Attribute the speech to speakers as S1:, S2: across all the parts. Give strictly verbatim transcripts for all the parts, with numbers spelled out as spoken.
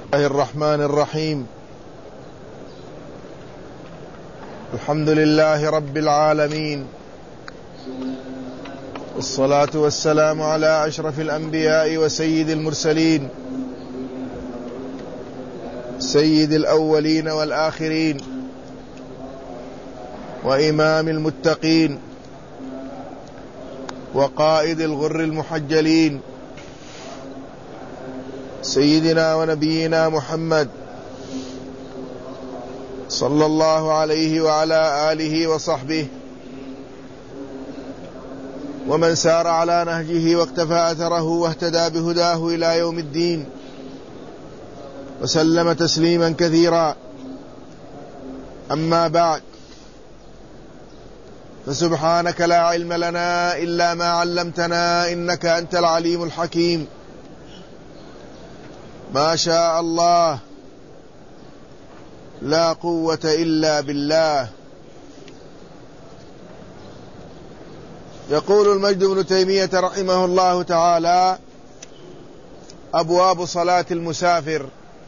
S1: الله الرحمن الرحيم. الحمد لله رب العالمين، والصلاة والسلام على أشرف الأنبياء وسيد المرسلين، سيد الأولين والآخرين، وإمام المتقين، وقائد الغر المحجلين، سيدنا ونبينا محمد صلى الله عليه وعلى آله وصحبه ومن سار على نهجه واقتفى أثره واهتدى بهداه إلى يوم الدين، وسلم تسليما كثيرا. أما بعد، فسبحانك لا علم لنا إلا ما علمتنا إنك أنت العليم الحكيم. ما شاء الله لا قوة إلا بالله. يقول المجد بن تيمية رحمه الله تعالى: أبواب صلاة المسافر.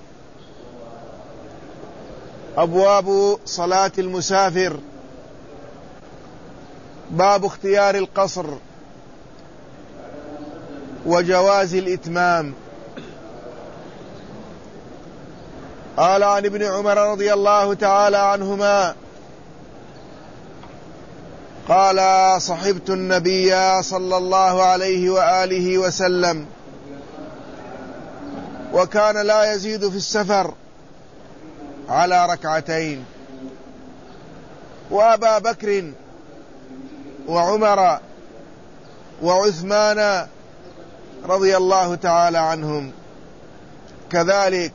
S1: أبواب صلاة المسافر: باب اختيار القصر وجواز الإتمام. قال عن ابن عمر رضي الله تعالى عنهما قال: صحبت النبي صلى الله عليه وآله وسلم وكان لا يزيد في السفر على ركعتين، وأبا بكر وعمر وعثمان رضي الله تعالى عنهم كذلك.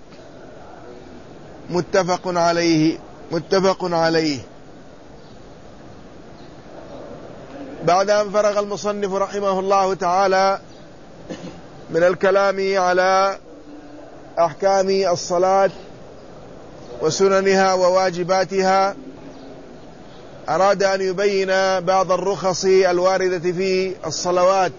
S1: متفق عليه متفق عليه. بعد أن فرغ المصنف رحمه الله تعالى من الكلام على أحكام الصلاة وسننها وواجباتها، أراد أن يبين بعض الرخص الواردة في الصلوات.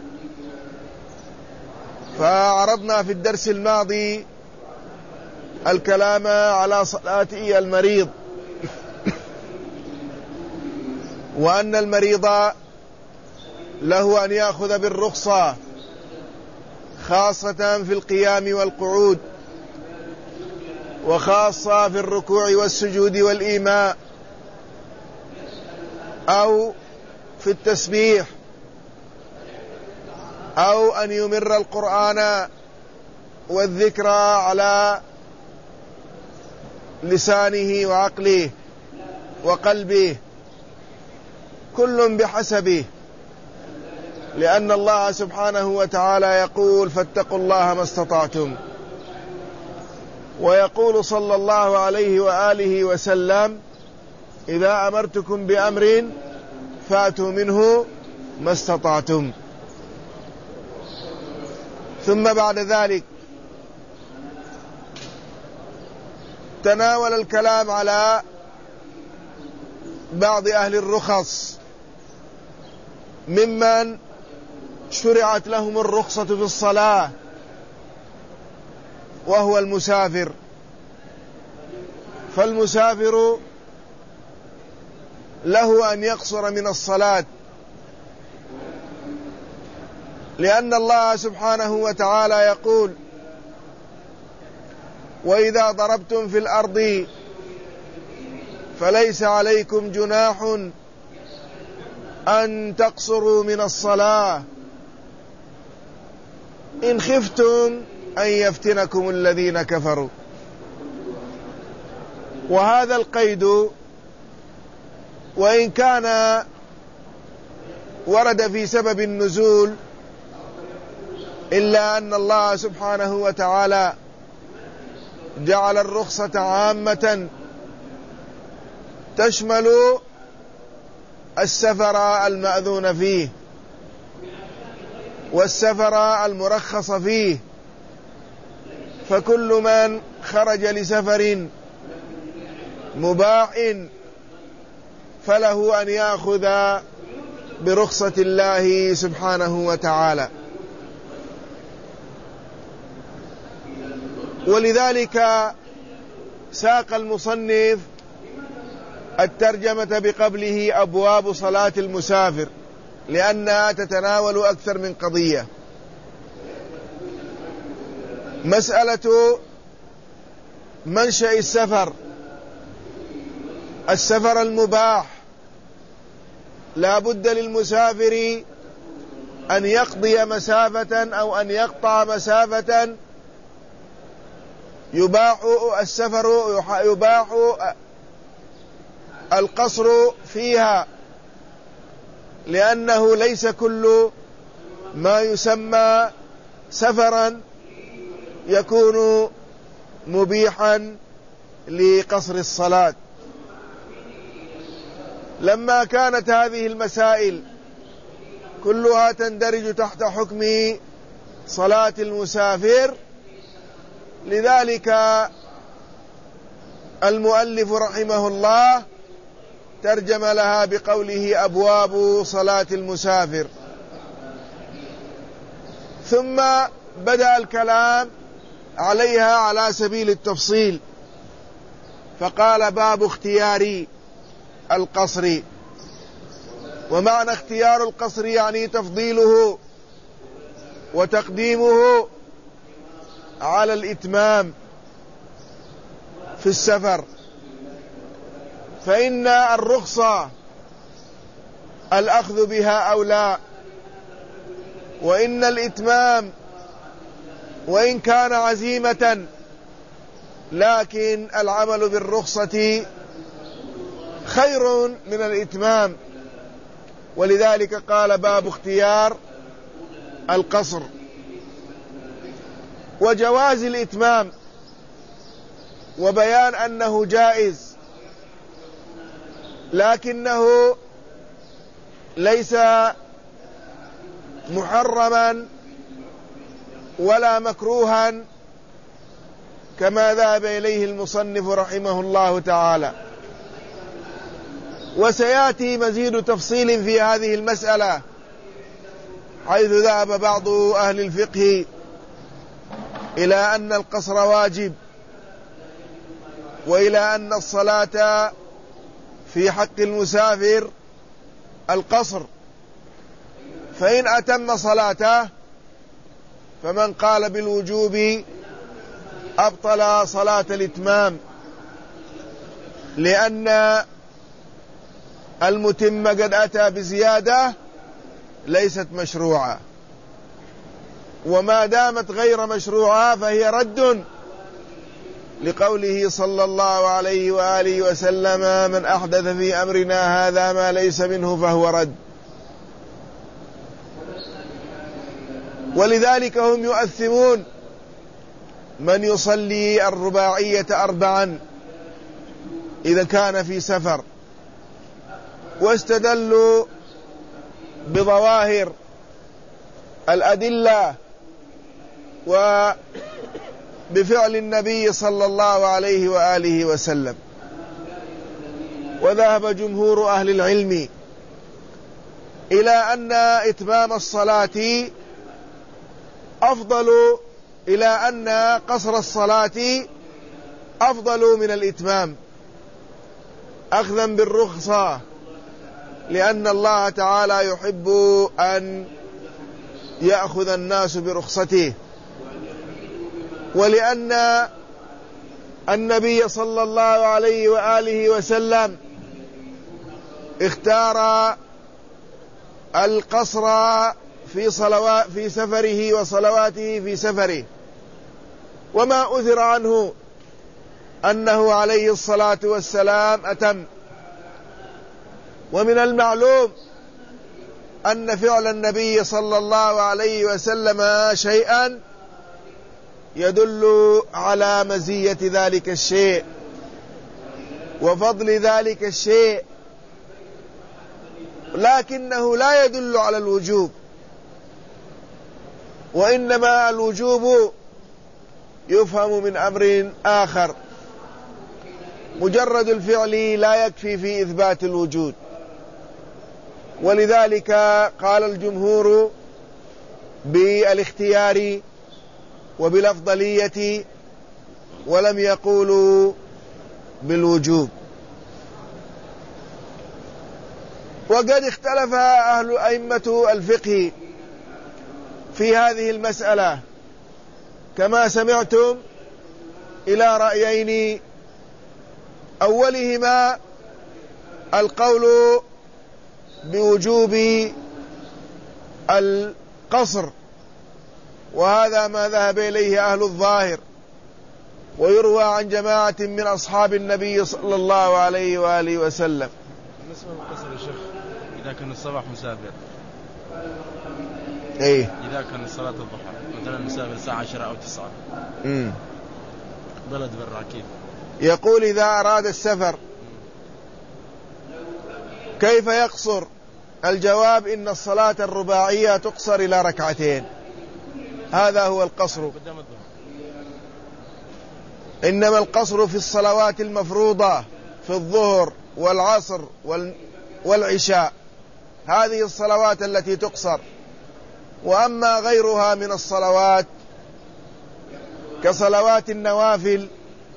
S1: فعرضنا في الدرس الماضي الكلام على صلاة المريض، وأن المريض له أن يأخذ بالرخصة خاصة في القيام والقعود، وخاصة في الركوع والسجود والإيماء، أو في التسبيح، أو أن يمر القرآن والذكر على لسانه وعقله وقلبه، كل بحسبه، لأن الله سبحانه وتعالى يقول: فاتقوا الله ما استطعتم. ويقول صلى الله عليه وآله وسلم: إذا أمرتكم بأمر فأتوا منه ما استطعتم. ثم بعد ذلك تناول الكلام على بعض أهل الرخص ممن شرعت لهم الرخصة في الصلاة، وهو المسافر. فالمسافر له أن يقصر من الصلاة، لأن الله سبحانه وتعالى يقول: وإذا ضربتم في الأرض فليس عليكم جناح أن تقصروا من الصلاة إن خفتم أن يفتنكم الذين كفروا. وهذا القيد وإن كان ورد في سبب النزول، إلا أن الله سبحانه وتعالى جعل الرخصة عامة تشمل السفر المأذون فيه والسفر المرخص فيه. فكل من خرج لسفر مباح فله أن يأخذ برخصة الله سبحانه وتعالى. ولذلك ساق المصنف الترجمة بقبله أبواب صلاة المسافر، لأنها تتناول أكثر من قضية. مسألة منشأ السفر، السفر المباح لا بد للمسافر أن يقضي مسافة أو أن يقطع مسافة يباح السفر يباح القصر فيها، لأنه ليس كل ما يسمى سفرا يكون مبيحا لقصر الصلاة. لما كانت هذه المسائل كلها تندرج تحت حكم صلاة المسافر، لذلك المؤلف رحمه الله ترجم لها بقوله أبواب صلاة المسافر. ثم بدأ الكلام عليها على سبيل التفصيل، فقال باب اختيار القصر. ومعنى اختيار القصر يعني تفضيله وتقديمه على الإتمام في السفر. فإن الرخصة الأخذ بها أولى، وإن الإتمام وإن كان عزيمة لكن العمل بالرخصة خير من الإتمام، ولذلك قال باب اختيار القصر. وجواز الإتمام وبيان أنه جائز، لكنه ليس محرما ولا مكروها كما ذهب إليه المصنف رحمه الله تعالى. وسيأتي مزيد تفصيل في هذه المسألة، حيث ذهب بعض أهل الفقه إلى أن القصر واجب، وإلى أن الصلاة في حق المسافر القصر، فإن أتم صلاته فمن قال بالوجوب أبطل صلاة الإتمام، لأن المتم قد أتى بزيادة ليست مشروعة، وما دامت غير مشروعة فهي رد، لقوله صلى الله عليه وآله وسلم من أحدث في أمرنا هذا ما ليس منه فهو رد. ولذلك هم يؤثمون من يصلي الرباعية أربعا إذا كان في سفر، واستدلوا بظواهر الأدلة وبفعل النبي صلى الله عليه وآله وسلم. وذهب جمهور أهل العلم إلى أن إتمام الصلاة أفضل، إلى أن قصر الصلاة أفضل من الإتمام أخذا بالرخصة، لأن الله تعالى يحب أن يأخذ الناس برخصته، ولأن النبي صلى الله عليه وآله وسلم اختار القصر في صلوات في سفره وصلواته في سفره. وما أثر عنه أنه عليه الصلاة والسلام أتم. ومن المعلوم أن فعل النبي صلى الله عليه وسلم شيئا يدل على مزية ذلك الشيء وفضل ذلك الشيء، لكنه لا يدل على الوجوب، وإنما الوجوب يفهم من أمر آخر. مجرد الفعل لا يكفي في إثبات الوجود، ولذلك قال الجمهور بالاختيار وبالأفضلية ولم يقولوا بالوجوب. وقد اختلف أهل أئمة الفقه في هذه المسألة كما سمعتم إلى رأيين، أولهما القول بوجوب القصر، وهذا ما ذهب إليه أهل الظاهر، ويروى عن جماعة من أصحاب النبي صلى الله عليه وآله وسلم.
S2: بالنسبة للقصر يا شيخ، إذا كان الصباح مسافر،
S1: إيه
S2: إذا كان صلاة الضحى مثلا مسافر الساعة عشرة أو تسعة
S1: مم.
S2: بلد برا كيف؟
S1: يقول إذا أراد السفر كيف يقصر؟ الجواب إن الصلاة الرباعية تقصر إلى ركعتين، هذا هو القصر. إنما القصر في الصلوات المفروضة في الظهر والعصر والعشاء، هذه الصلوات التي تقصر. وأما غيرها من الصلوات كصلوات النوافل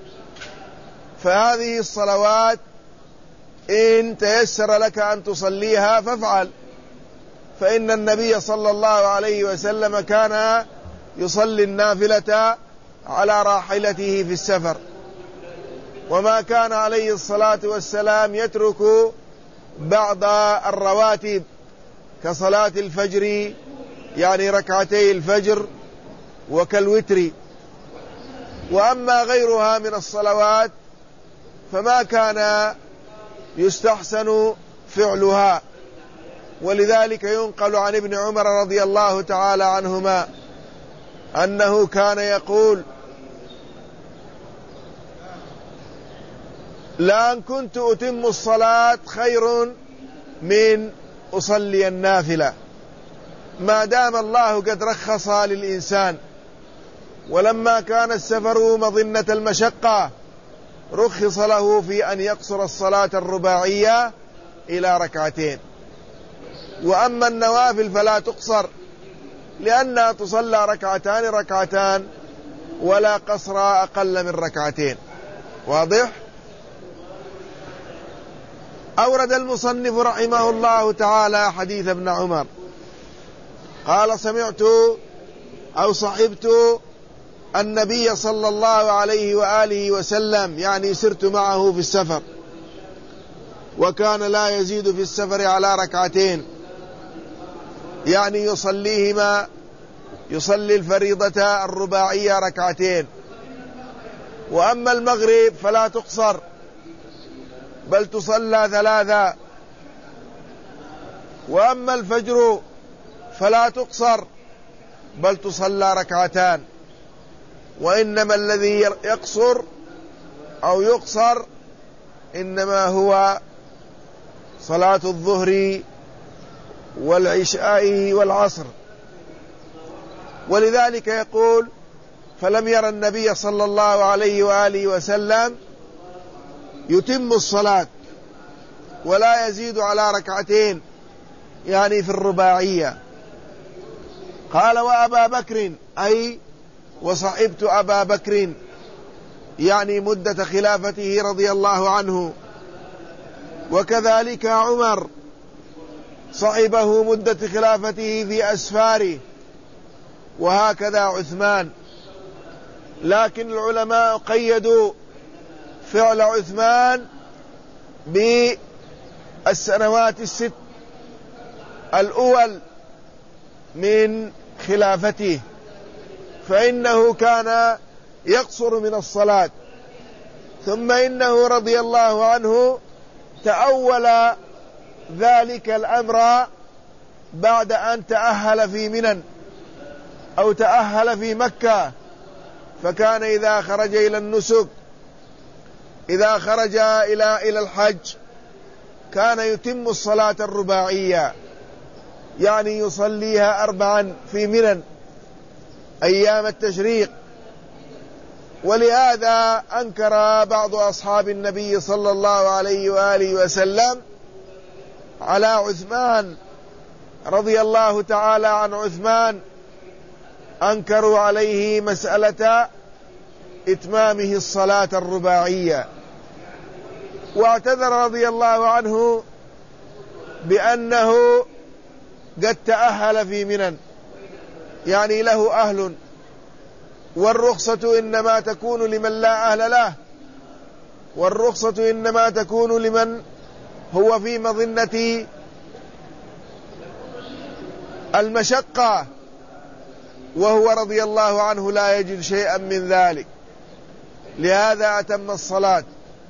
S1: فهذه الصلوات إن تيسر لك أن تصليها فافعل، فإن النبي صلى الله عليه وسلم كان يصلي النافلة على راحلته في السفر، وما كان عليه الصلاة والسلام يترك بعض الرواتب كصلاة الفجر، يعني ركعتي الفجر، وكالوتر. وأما غيرها من الصلوات فما كان يستحسن فعلها، ولذلك ينقل عن ابن عمر رضي الله تعالى عنهما أنه كان يقول: لأن كنت أتم الصلاة خير من أصلي النافلة، ما دام الله قد رخص للإنسان. ولما كان السفر مظنة المشقة رخص له في أن يقصر الصلاة الرباعية إلى ركعتين. وأما النوافل فلا تقصر، لأنها تصلى ركعتان ركعتان ولا قصر أقل من ركعتين. واضح؟ أورد المصنف رحمه الله تعالى حديث ابن عمر قال: سمعت أو صحبت النبي صلى الله عليه وآله وسلم، يعني سرت معه في السفر، وكان لا يزيد في السفر على ركعتين، يعني يصليهما، يصلي الفريضة الرباعية ركعتين. وأما المغرب فلا تقصر بل تصلى ثلاثة. وأما الفجر فلا تقصر بل تصلى ركعتان. وإنما الذي يقصر أو يقصر إنما هو صلاة الظهر والعشاء والعصر. ولذلك يقول: فلم ير النبي صلى الله عليه وآله وسلم يتم الصلاة ولا يزيد على ركعتين، يعني في الرباعية. قال: وأبا بكر، أي وصحبت أبا بكر، يعني مدة خلافته رضي الله عنه. وكذلك عمر صحبه مدة خلافته في أسفاره، وهكذا عثمان. لكن العلماء قيدوا فعل عثمان بالسنوات الست الأول من خلافته، فإنه كان يقصر من الصلاة. ثم إنه رضي الله عنه تأول ذلك الأمر بعد أن تأهل في منى أو تأهل في مكة، فكان إذا خرج إلى النسك، إذا خرج إلى إلى الحج، كان يتم الصلاة الرباعية، يعني يصليها أربعا في منى أيام التشريق. ولهذا أنكر بعض أصحاب النبي صلى الله عليه وآله وسلم على عثمان رضي الله تعالى عن عثمان، أنكروا عليه مسألة إتمامه الصلاة الرباعية. واعتذر رضي الله عنه بأنه قد تأهل في منن، يعني له أهل، والرخصة إنما تكون لمن لا أهل له، والرخصة إنما تكون لمن هو في مظنة المشقة، وهو رضي الله عنه لا يجد شيئا من ذلك، لهذا أتم الصلاة.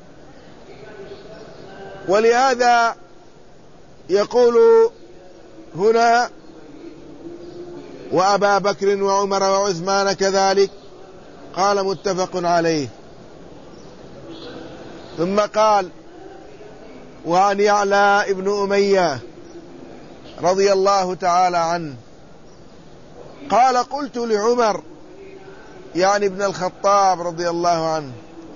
S1: ولهذا يقول هنا وأبا بكر وعمر وعثمان كذلك، قال متفق عليه. ثم قال وعن يعلى ابن أمية رضي الله تعالى عنه قال قلت لعمر، يعني ابن الخطاب رضي الله عنه،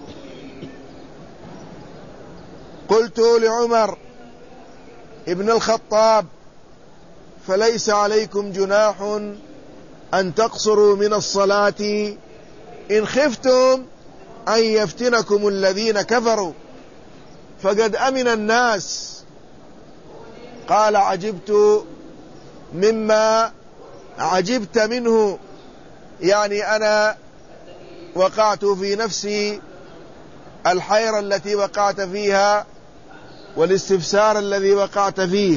S1: قلت لعمر ابن الخطاب فليس عليكم جناح أن تقصروا من الصلاة إن خفتم أن يفتنكم الذين كفروا فقد أمن الناس. قال عجبت مما عجبت منه، يعني أنا وقعت في نفسي الحيرة التي وقعت فيها والاستفسار الذي وقعت فيه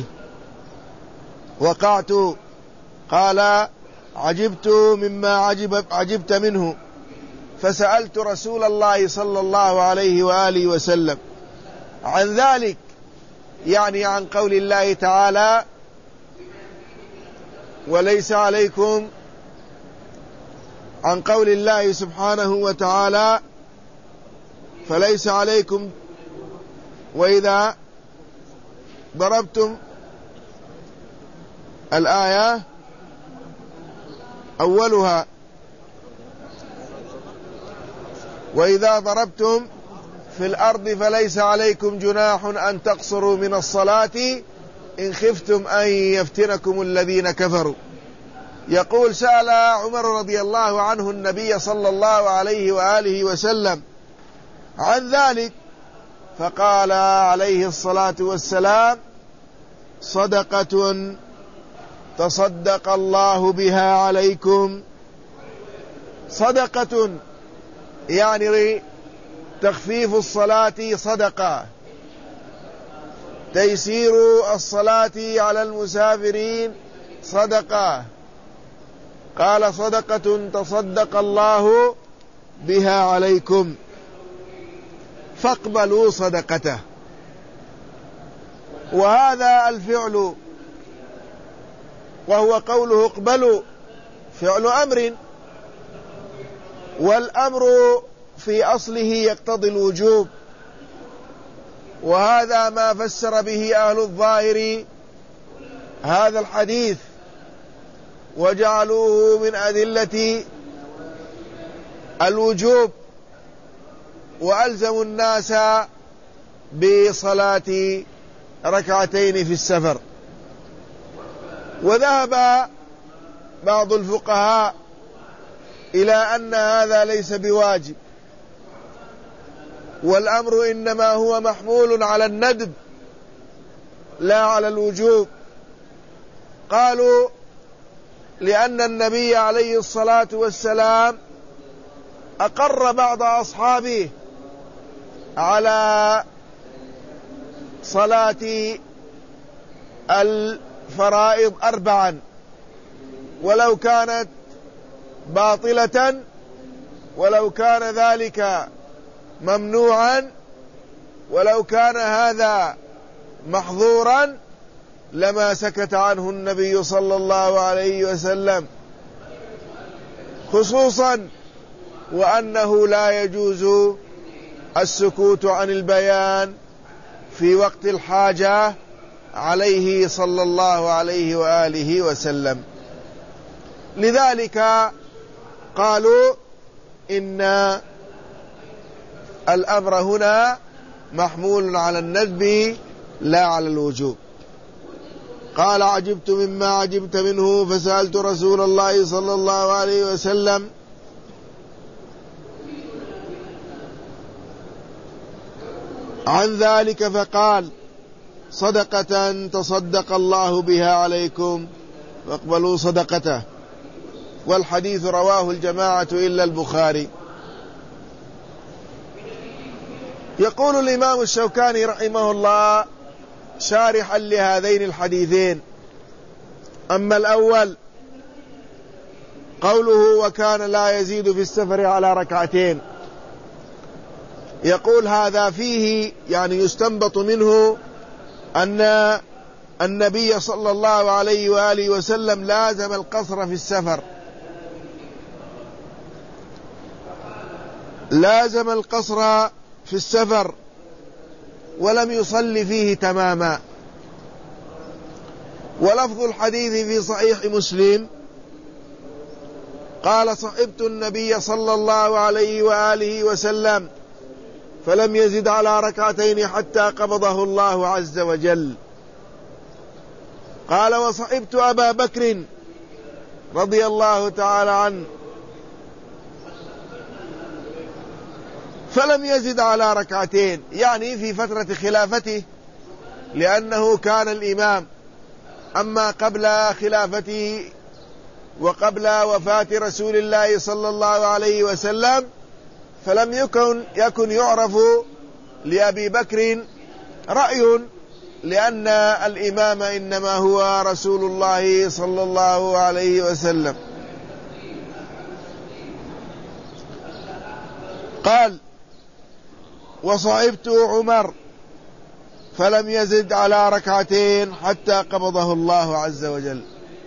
S1: وقعت. قال عجبت مما عجب عجبت منه فسألت رسول الله صلى الله عليه وآله وسلم عن ذلك، يعني عن قول الله تعالى وليس عليكم، عن قول الله سبحانه وتعالى فليس عليكم وإذا ضربتم الآية أولها وإذا ضربتم في الأرض فليس عليكم جناح أن تقصروا من الصلاة إن خفتم أن يفتنكم الذين كفروا. يقول سأل عمر رضي الله عنه النبي صلى الله عليه وآله وسلم عن ذلك فقال عليه الصلاة والسلام صدقة تصدق الله بها عليكم. صدقة يعني تخفيف الصلاة صدقة، تيسير الصلاة على المسافرين صدقة. قال صدقة تصدق الله بها عليكم فاقبلوا صدقته. وهذا الفعل وهو قوله اقبلوا فعل أمر، والأمر في أصله يقتضي الوجوب، وهذا ما فسر به أهل الظاهر هذا الحديث وجعلوه من أدلة الوجوب، وألزموا الناس بصلاة ركعتين في السفر. وذهب بعض الفقهاء إلى أن هذا ليس بواجب، والأمر إنما هو محمول على الندب لا على الوجوب. قالوا لأن النبي عليه الصلاة والسلام أقر بعض أصحابه على صلاة الفرائض أربعا ولو كانت باطلة، ولو كان ذلك ممنوعا، ولو كان هذا محظورا لما سكت عنه النبي صلى الله عليه وسلم، خصوصا وأنه لا يجوز السكوت عن البيان في وقت الحاجة عليه صلى الله عليه وآله وسلم. لذلك قالوا إن الأمر هنا محمول على الندب لا على الوجوب. قال عجبت مما عجبت منه فسألت رسول الله صلى الله عليه وسلم عن ذلك فقال: صدقة تصدق الله بها عليكم فاقبلوا صدقته. والحديث رواه الجماعة إلا البخاري. يقول الإمام الشوكاني رحمه الله شارحا لهذين الحديثين: أما الأول قوله وكان لا يزيد في السفر على ركعتين، يقول هذا فيه يعني يستنبط منه أن النبي صلى الله عليه وآله وسلم لازم القصر في السفر، لازم القصر في السفر ولم يصلي فيه تماما. ولفظ الحديث في صحيح مسلم قال: صحبت النبي صلى الله عليه وآله وسلم فلم يزد على ركعتين حتى قبضه الله عز وجل. قال: وصحبت أبا بكر رضي الله تعالى عنه فلم يزد على ركعتين، يعني في فترة خلافته، لأنه كان الإمام. أما قبل خلافته وقبل وفاة رسول الله صلى الله عليه وسلم فلم يكن يكن يعرف لأبي بكر رأي، لأن الإمام إنما هو رسول الله صلى الله عليه وسلم. قال: وصحبت عمر فلم يزد على ركعتين حتى قبضه الله عز وجل.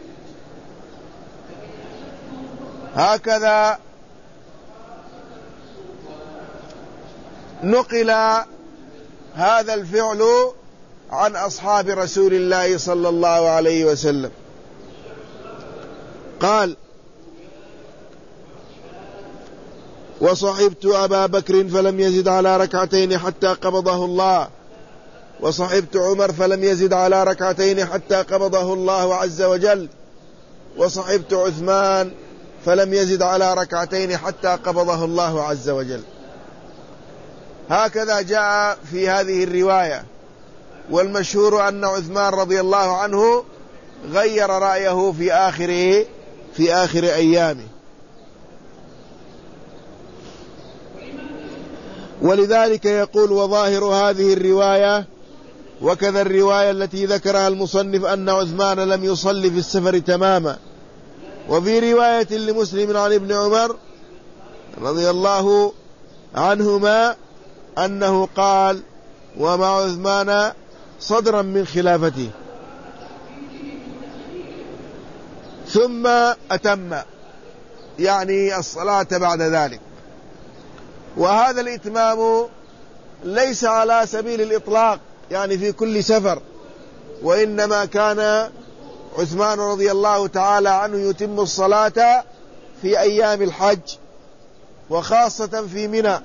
S1: هكذا نقل هذا الفعل عن أصحاب رسول الله صلى الله عليه وسلم. قال: وصحبت أبا بكر فلم يزد على ركعتين حتى قبضه الله، وصحبت عمر فلم يزد على ركعتين حتى قبضه الله عز وجل، وصحبت عثمان فلم يزد على ركعتين حتى قبضه الله عز وجل. هكذا جاء في هذه الرواية. والمشهور أن عثمان رضي الله عنه غير رأيه في آخر في آخر أيامه. ولذلك يقول: وظاهر هذه الرواية وكذا الرواية التي ذكرها المصنف أن عثمان لم يصلي في السفر تماما. وفي رواية لمسلم عن ابن عمر رضي الله عنهما أنه قال: ومع عثمان صدرا من خلافته، ثم أتم، يعني الصلاة بعد ذلك. وهذا الإتمام ليس على سبيل الإطلاق، يعني في كل سفر، وإنما كان عثمان رضي الله تعالى عنه يتم الصلاة في أيام الحج، وخاصة في منى.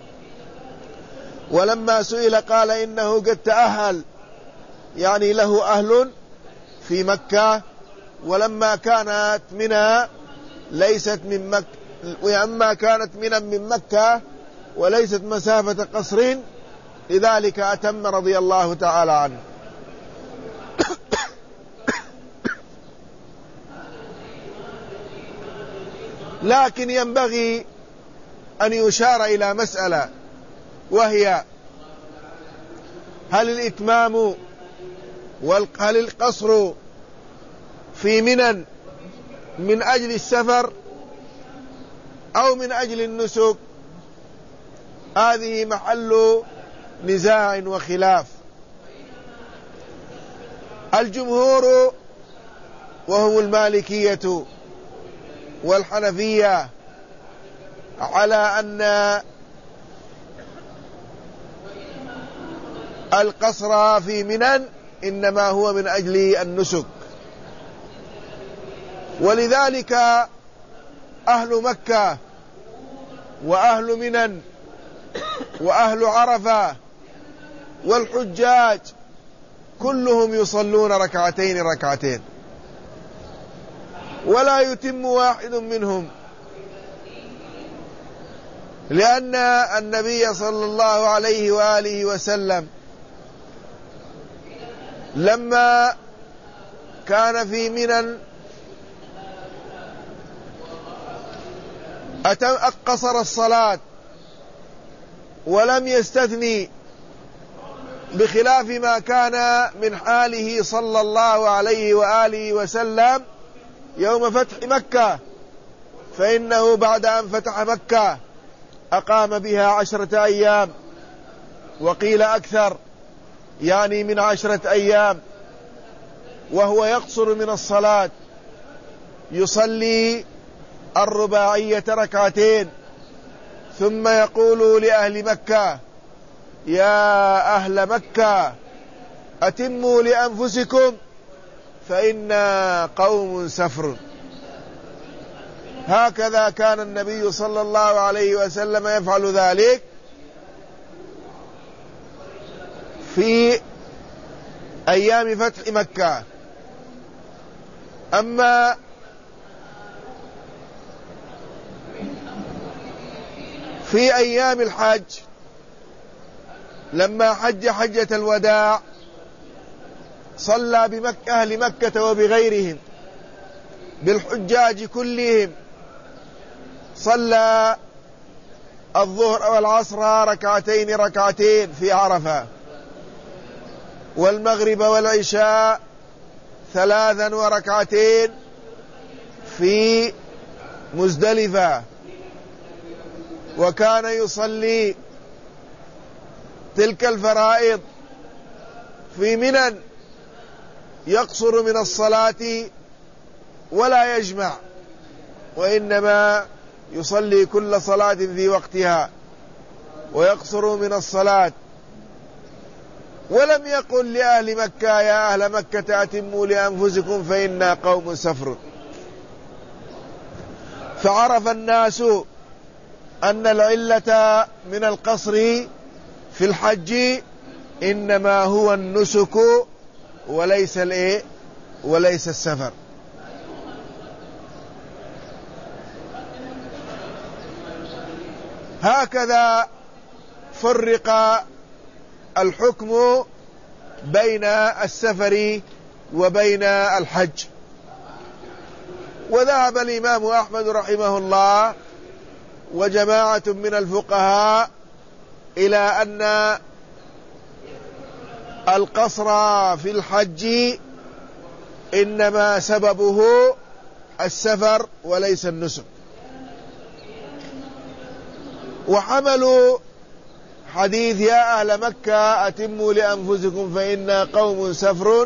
S1: ولما سئل قال إنه قد تأهل، يعني له أهل في مكة، ولما كانت منى ليست من مكة، وأما كانت منى من مكة وليست مسافة قصر، لذلك أتم رضي الله تعالى عنه. لكن ينبغي أن يشار إلى مسألة، وهي: هل الإتمام هل القصر في منى من أجل السفر أو من أجل النسك؟ هذه محل نزاع وخلاف. الجمهور وهم المالكية والحنفية على أن القصر في منى إنما هو من أجل النسك. ولذلك أهل مكة وأهل منى وأهل عرفة والحجاج كلهم يصلون ركعتين ركعتين، ولا يتم واحد منهم، لأن النبي صلى الله عليه وآله وسلم لما كان في منى قصر الصلاة ولم يستثني، بخلاف ما كان من حاله صلى الله عليه وآله وسلم يوم فتح مكة، فإنه بعد أن فتح مكة أقام بها عشرة أيام، وقيل أكثر، يعني من عشرة أيام، وهو يقصر من الصلاة، يصلي الرباعية ركعتين، ثم يقول لأهل مكة: يا أهل مكة أتموا لأنفسكم فإنا قوم سفر. هكذا كان النبي صلى الله عليه وسلم يفعل ذلك في أيام فتح مكة. أما في أيام الحج لما حج حجة الوداع صلى بمكة أهل مكة وبغيرهم بالحجاج كلهم، صلى الظهر والعصر ركعتين ركعتين في عرفة، والمغرب والعشاء ثلاثا وركعتين في مزدلفة، وكان يصلي تلك الفرائض في منى، يقصر من الصلاة ولا يجمع، وإنما يصلي كل صلاة في وقتها ويقصر من الصلاة. ولم يقل لأهل مكة: يا أهل مكة أتموا لأنفسكم فإنا قوم سفر. فعرف الناس أن العلة من القصر في الحج إنما هو النسك وليس الإيه وليس السفر. هكذا فرق الحكم بين السفر وبين الحج. وذهب الإمام أحمد رحمه الله وجماعة من الفقهاء إلى أن القصر في الحج إنما سببه السفر وليس النسك، وحملوا حديث يا أهل مكة أتموا لأنفسكم فإنا قوم سفر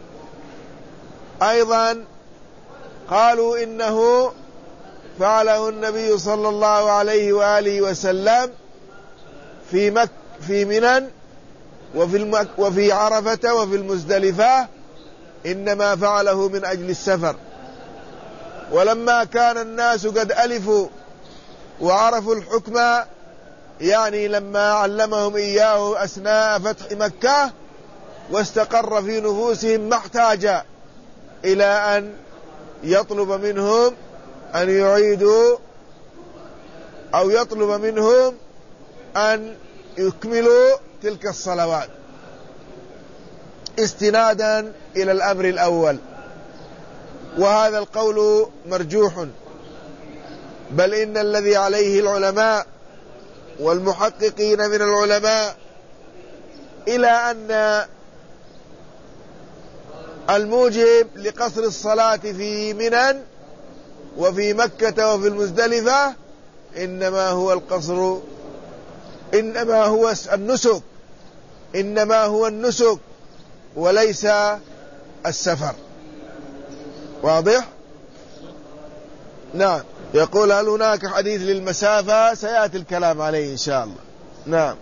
S1: أيضا قالوا إنه فعله النبي صلى الله عليه وآله وسلم في مك في منى وفي المك وفي عرفة وفي المزدلفة، إنما فعله من أجل السفر. ولما كان الناس قد ألفوا وعرفوا الحكم، يعني لما علمهم إياه أثناء فتح مكة واستقر في نفوسهم، ما احتاج إلى أن يطلب منهم أن يعيدوا أو يطلب منهم أن يكملوا تلك الصلوات، استنادا إلى الأمر الأول. وهذا القول مرجوح، بل إن الذي عليه العلماء والمحققين من العلماء إلى أن الموجب لقصر الصلاة في منى وفي مكة وفي المزدلفة إنما هو القصر، إنما هو النسك، إنما هو النسك وليس السفر. واضح؟ نعم. يقول: هل هناك حديث للمسافة؟ سيأتي الكلام عليه إن شاء الله. نعم.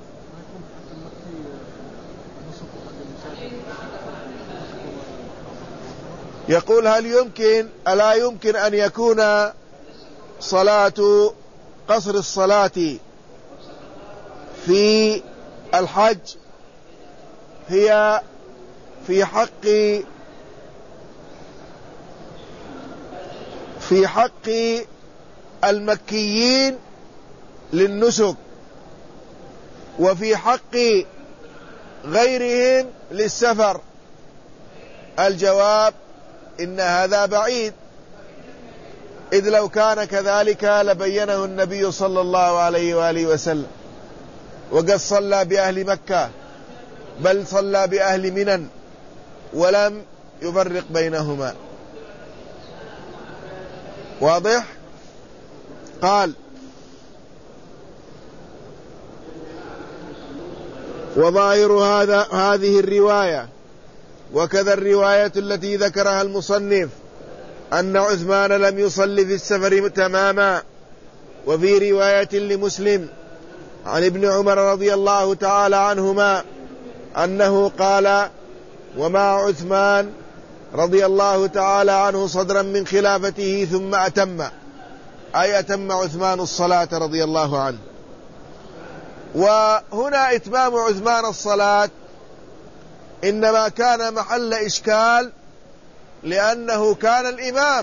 S1: يقول: هل يمكن ألا يمكن أن يكون صلاة قصر الصلاة في الحج هي في حق في حق المكيين للنسك، وفي حق غيرهم للسفر. الجواب إن هذا بعيد، إذ لو كان كذلك لبينه النبي صلى الله عليه وآله وسلم، وقد صلى بأهل مكة، بل صلى بأهل منى ولم يفرق بينهما. واضح؟ قال: وظاهر هذا هذه الرواية وكذا الرواية التي ذكرها المصنف أن عثمان لم يصلي في السفر تماما. وفي رواية لمسلم عن ابن عمر رضي الله تعالى عنهما أنه قال: ومع عثمان رضي الله تعالى عنه صدرا من خلافته ثم أتم، أي أتم عثمان الصلاة رضي الله عنه. وهنا إتمام عثمان الصلاة إنما كان محل إشكال، لأنه كان الإمام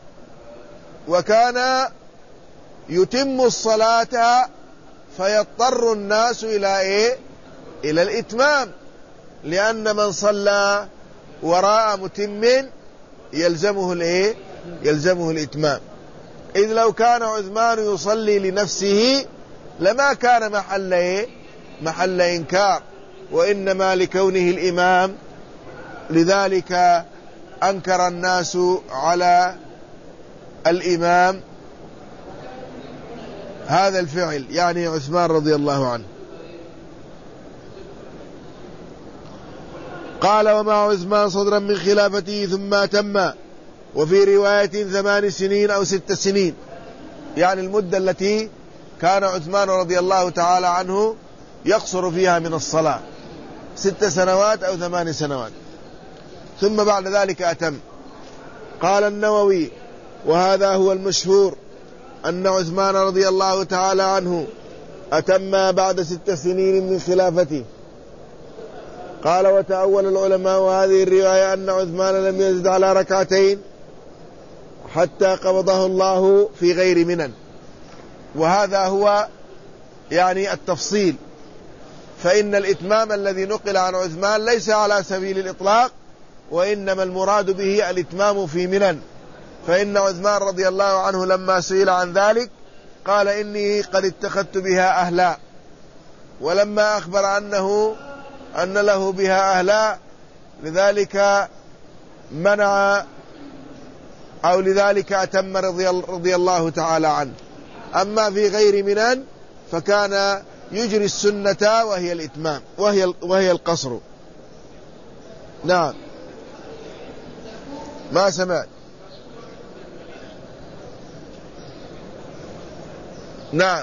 S1: وكان يتم الصلاة، فيضطر الناس إلى إيه؟ إلى الإتمام، لأن من صلى وراء متم يلزمه الإيه؟ يلزمه الإتمام. إذ لو كان عثمان يصلي لنفسه لما كان محل إيه؟ محل إنكار، وإنما لكونه الإمام، لذلك أنكر الناس على الإمام هذا الفعل، يعني عثمان رضي الله عنه. قال: ومع عثمان صدرا من خلافته ثم أتم. وفي رواية ثمان سنين أو ست سنين، يعني المدة التي كان عثمان رضي الله تعالى عنه يقصر فيها من الصلاة، ست سنوات أو ثمان سنوات، ثم بعد ذلك أتم. قال النووي: وهذا هو المشهور أن عثمان رضي الله تعالى عنه أتم بعد ست سنين من خلافته. قال: وتأول العلماء هذه الرواية أن عثمان لم يزد على ركعتين حتى قبضه الله في غير منن. وهذا هو يعني التفصيل، فإن الإتمام الذي نقل عن عثمان ليس على سبيل الإطلاق، وإنما المراد به الإتمام في منن. فإن عثمان رضي الله عنه لما سئل عن ذلك قال: إني قد اتخذت بها أهلا، ولما أخبر أنه أن له بها أهلا لذلك منع أو لذلك أتم رضي الله تعالى عنه. أما في غير منن فكان يجري السنة وهي الإتمام وهي وهي القصر. نعم، ما سمعت. نعم،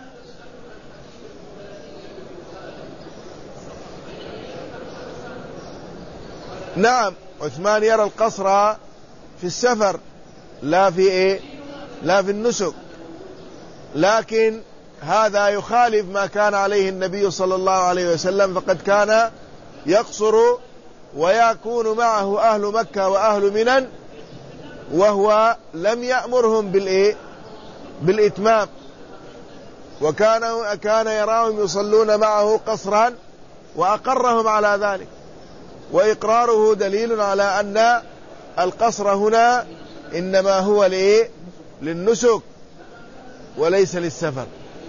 S1: نعم، عثمان يرى القصر في السفر لا في إيه؟ لا في النسك، لكن هذا يخالف ما كان عليه النبي صلى الله عليه وسلم، فقد كان يقصر ويكون معه أهل مكة وأهل منن، وهو لم يأمرهم بالإيه؟ بالإتمام، وكان كان يراهم يصلون معه قصرا وأقرهم على ذلك. وإقراره دليل على أن القصر هنا إنما هو لإيه؟ للنسك وليس للسفر.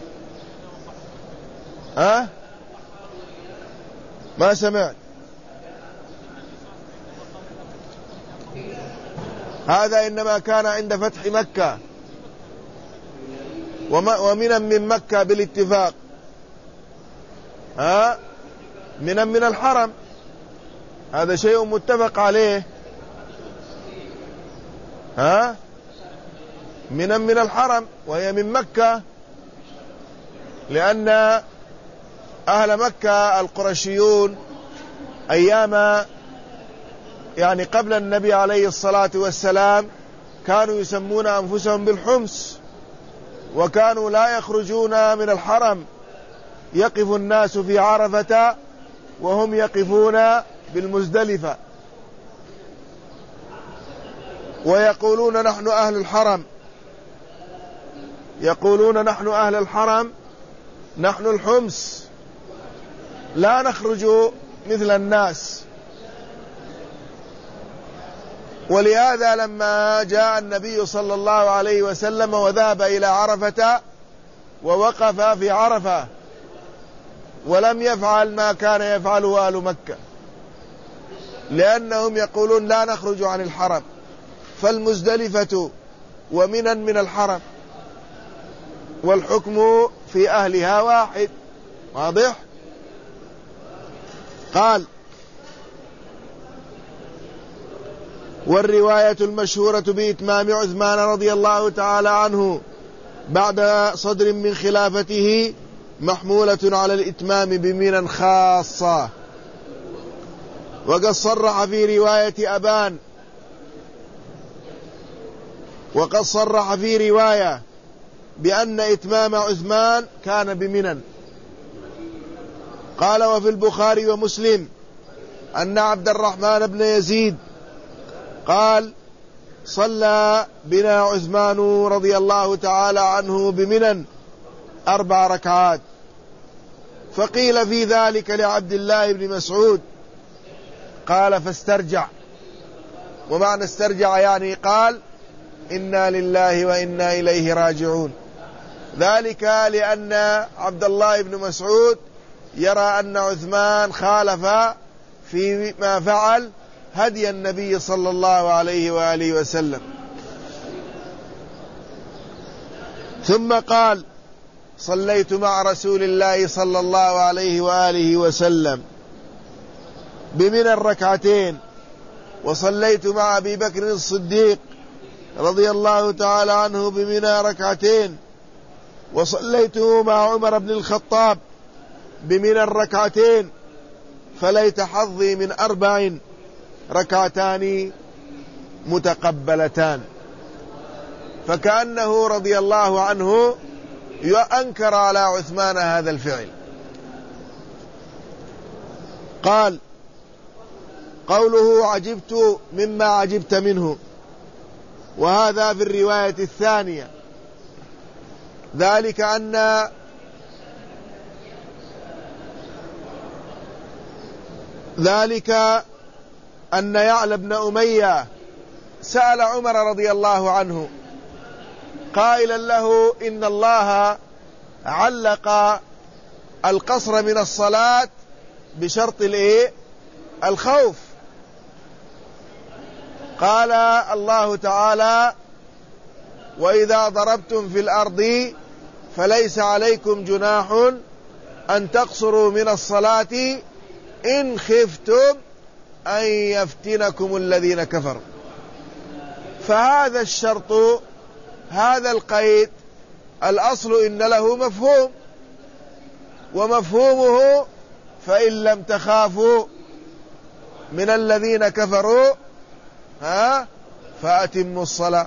S1: ها؟ أه؟ ما سمعت. هذا إنما كان عند فتح مكة ومن من مكة بالاتفاق. ها أه؟ من من الحرم، هذا شيء متفق عليه. ها من من الحرم وهي من مكة، لأن أهل مكة القرشيون أيام يعني قبل النبي عليه الصلاة والسلام كانوا يسمون أنفسهم بالحمص، وكانوا لا يخرجون من الحرم، يقف الناس في عرفة وهم يقفون بالمزدلفة ويقولون: نحن أهل الحرم. يقولون نحن أهل الحرم، نحن الحمص، لا نخرج مثل الناس. ولهذا لما جاء النبي صلى الله عليه وسلم وذهب إلى عرفة ووقف في عرفة ولم يفعل ما كان يفعله أهل مكة، لأنهم يقولون لا نخرج عن الحرم، فالمزدلفة ومنى من الحرم، والحكم في أهلها واحد. واضح؟ قال: والرواية المشهورة بإتمام عثمان رضي الله تعالى عنه بعد صدر من خلافته محمولة على الإتمام بمنى خاصة. وقد صرح في رواية أبان وقد صرح في رواية بأن إتمام عثمان كان بمنى. قال: وفي البخاري ومسلم أن عبد الرحمن بن يزيد قال: صلى بنا عثمان رضي الله تعالى عنه بمنى أربع ركعات. فقيل في ذلك لعبد الله بن مسعود، قال: فاسترجع. ومعنى استرجع يعني قال: إنا لله وإنا إليه راجعون. ذلك لأن عبد الله بن مسعود يرى أن عثمان خالف في ما فعل هدي النبي صلى الله عليه وآله وسلم. ثم قال: صليت مع رسول الله صلى الله عليه وآله وسلم بمنى الركعتين، وصليت مع أبي بكر الصديق رضي الله تعالى عنه بمنى ركعتين، وصليت مع عمر بن الخطاب بمنى الركعتين، فليت حظي من أربع ركعتان متقبلتان. فكأنه رضي الله عنه ينكر على عثمان هذا الفعل. قال: قوله عجبت مما عجبت منه، وهذا في الرواية الثانية، ذلك أن ذلك أن يعلى بن أمية سأل عمر رضي الله عنه قائلا له: إن الله علق القصر من الصلاة بشرط الإيه؟ الخوف. قال الله تعالى: وإذا ضربتم في الأرض فليس عليكم جناح أن تقصروا من الصلاة إن خفتم أن يفتنكم الذين كفروا. فهذا الشرط، هذا القيد، الأصل إن له مفهوم، ومفهومه فإن لم تخافوا من الذين كفروا ها فأتموا الصلاة.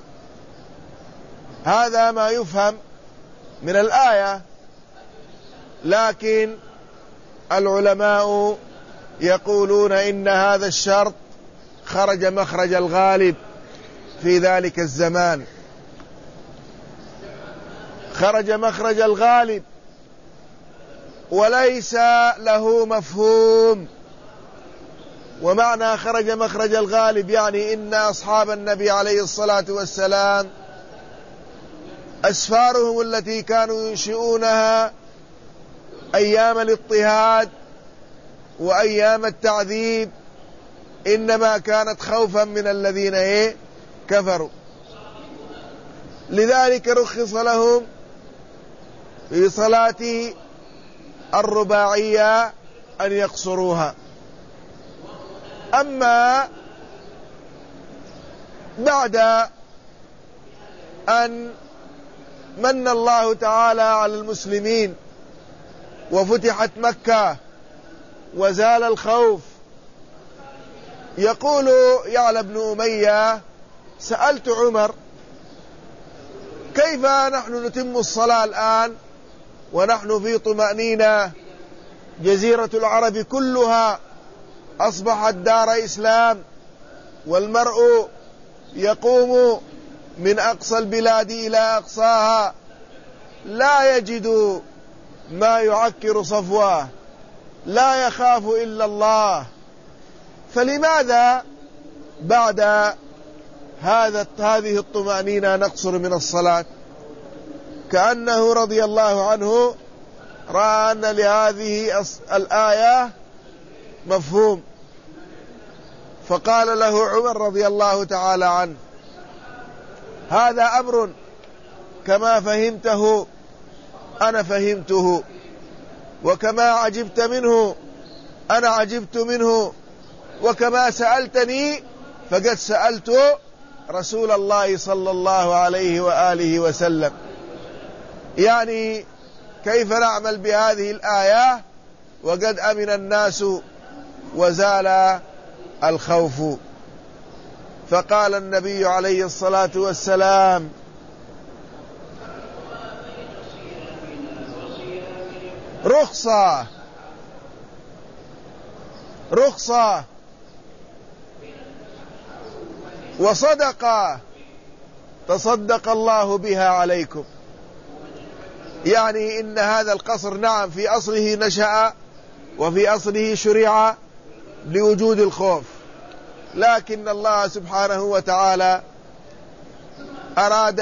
S1: هذا ما يفهم من الآية. لكن العلماء يقولون إن هذا الشرط خرج مخرج الغالب في ذلك الزمان، خرج مخرج الغالب وليس له مفهوم. ومعنى خرج مخرج الغالب يعني إن أصحاب النبي عليه الصلاة والسلام أسفارهم التي كانوا ينشئونها أيام الاضطهاد وأيام التعذيب إنما كانت خوفا من الذين إيه كفروا. لذلك رخص لهم في صلاة الرباعية أن يقصروها. أما بعد أن من الله تعالى على المسلمين وفتحت مكة وزال الخوف، يقول يعلى بن أمية: سألت عمر كيف نحن نتم الصلاة الآن ونحن في طمأنينة، جزيرة العرب كلها أصبحت دار إسلام، والمرء يقوم من أقصى البلاد إلى أقصاها لا يجد ما يعكر صفواه، لا يخاف إلا الله، فلماذا بعد هذا هذه الطمأنينة نقصر من الصلاة؟ كأنه رضي الله عنه رأى أن لهذه الآية مفهوم، فقال له عمر رضي الله تعالى عنه: هذا أمر كما فهمته أنا فهمته، وكما عجبت منه أنا عجبت منه، وكما سألتني فقد سألت رسول الله صلى الله عليه وآله وسلم. يعني كيف نعمل بهذه الآية وقد أمن الناس وزال الخوف؟ فقال النبي عليه الصلاة والسلام: رخصة رخصة وصدقة تصدق الله بها عليكم. يعني إن هذا القصر نعم في أصله نشأ وفي أصله شرع لوجود الخوف، لكن الله سبحانه وتعالى أراد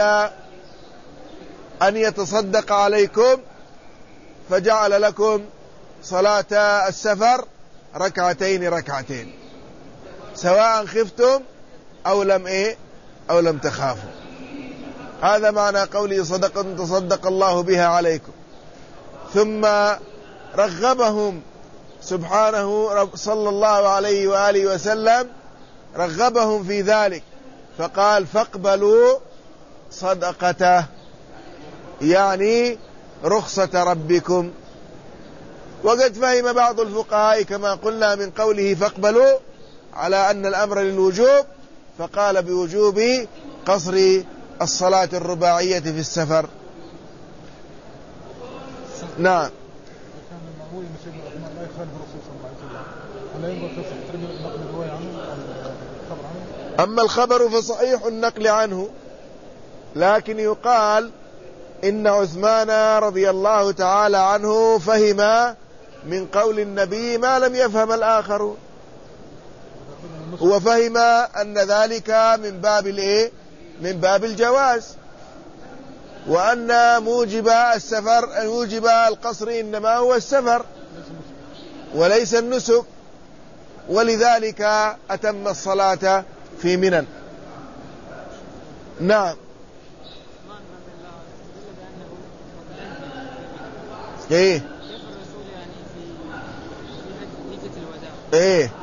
S1: أن يتصدق عليكم فجعل لكم صلاة السفر ركعتين ركعتين سواء خفتم أو لم إيه أو لم تخافوا. هذا معنى قوله صدق تصدق الله بها عليكم. ثم رغبهم سبحانه صلى الله عليه وآله وسلم، رغبهم في ذلك فقال: فاقبلوا صدقته، يعني رخصة ربكم. وقد فهم بعض الفقهاء كما قلنا من قوله فاقبلوا على أن الأمر للوجوب، فقال بوجوب قصر الصلاة الرباعية في السفر. نعم. أما الخبر فصحيح النقل عنه، لكن يقال إن عثمان رضي الله تعالى عنه فهم من قول النبي ما لم يفهم الآخرون، هو فهم أن ذلك من باب الإيه؟ من باب الجواز، وأن موجب السفر موجب القصر إنما هو السفر وليس النسك، ولذلك أتم الصلاة في منى. نعم. ايه ايه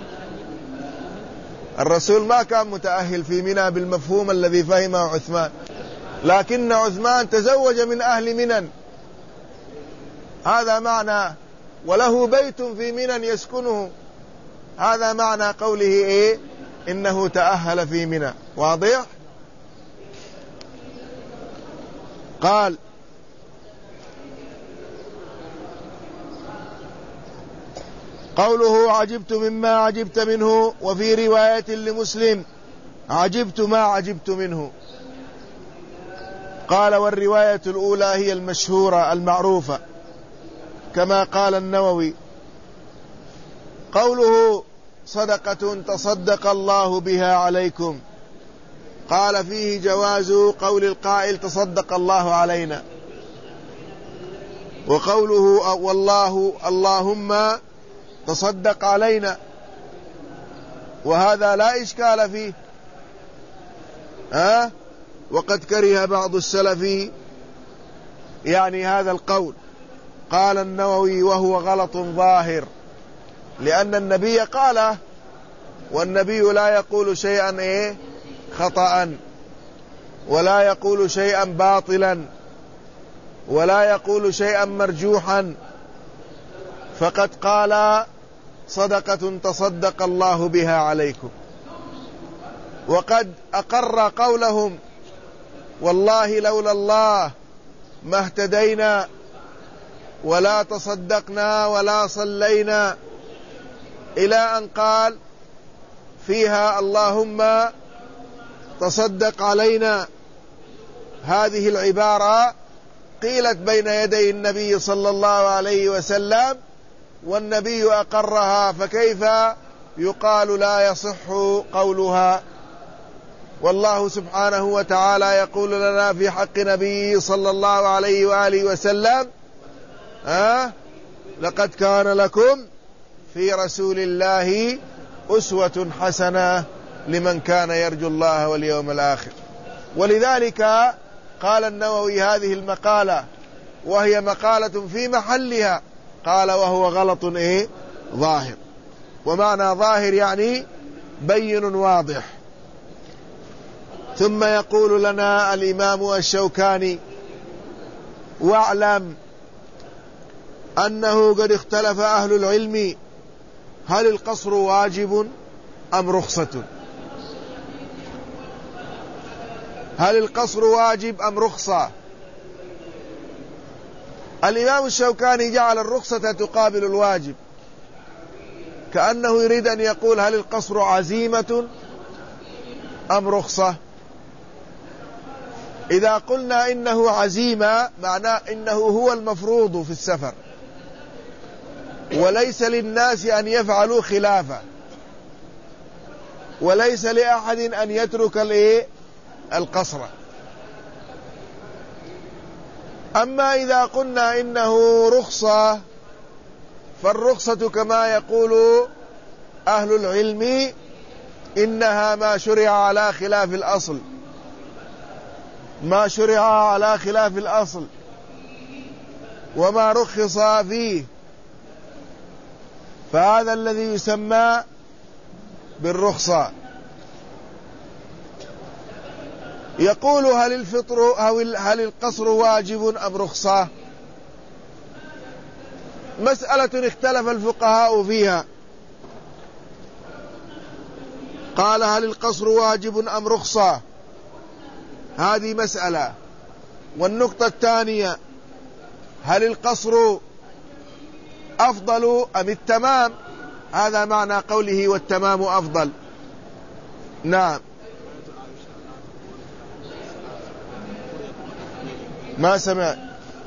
S1: الرسول ما كان متأهل في منى بالمفهوم الذي فهمه عثمان، لكن عثمان تزوج من أهل منى، هذا معنى، وله بيت في منى يسكنه، هذا معنى قوله ايه إنه تأهل في منى. واضح؟ قال: قوله عجبت مما عجبت منه، وفي رواية لمسلم عجبت ما عجبت منه. قال: والرواية الأولى هي المشهورة المعروفة كما قال النووي. قوله صدقة تصدق الله بها عليكم، قال فيه جواز قول القائل تصدق الله علينا، وقوله والله اللهم تصدق علينا، وهذا لا إشكال فيه. ها؟ وقد كره بعض السلف يعني هذا القول. قال النووي: وهو غلط ظاهر، لأن النبي قاله، والنبي لا يقول شيئا إيه خطأ، ولا يقول شيئا باطلا، ولا يقول شيئا مرجوحا، فقد قال صدقة تصدق الله بها عليكم. وقد أقر قولهم: والله لولا الله ما اهتدينا ولا تصدقنا ولا صلينا، إلى أن قال فيها اللهم تصدق علينا. هذه العبارة قيلت بين يدي النبي صلى الله عليه وسلم والنبي أقرها، فكيف يقال لا يصح قولها؟ والله سبحانه وتعالى يقول لنا في حق نبيه صلى الله عليه وآله وسلم: أه؟ لقد كان لكم في رسول الله أسوة حسنة لمن كان يرجو الله واليوم الآخر. ولذلك قال النووي هذه المقالة، وهي مقالة في محلها، قال: وهو غلط إيه؟ ظاهر. ومعنى ظاهر يعني بين واضح. ثم يقول لنا الإمام الشوكاني: واعلم أنه قد اختلف أهل العلم هل القصر واجب أم رخصة؟ هل القصر واجب أم رخصة؟ الإمام الشوكاني جعل الرخصة تقابل الواجب، كأنه يريد أن يقول: هل القصر عزيمة أم رخصة؟ إذا قلنا إنه عزيمة معناه إنه هو المفروض في السفر، وليس للناس أن يفعلوا خلافه، وليس لأحد أن يترك القصر. أما إذا قلنا إنه رخصة، فالرخصة كما يقول أهل العلم إنها ما شرع على خلاف الأصل، ما شرع على خلاف الأصل وما رخص فيه، فهذا الذي يسمى بالرخصة. يقول: هل الفطر هل القصر واجب أم رخصة؟ مسألة اختلف الفقهاء فيها. قال: هل القصر واجب أم رخصة؟ هذه مسألة. والنقطة الثانية: هل القصر أفضل أم التمام؟ هذا معنى قوله: والتمام أفضل. نعم. ما سمعت.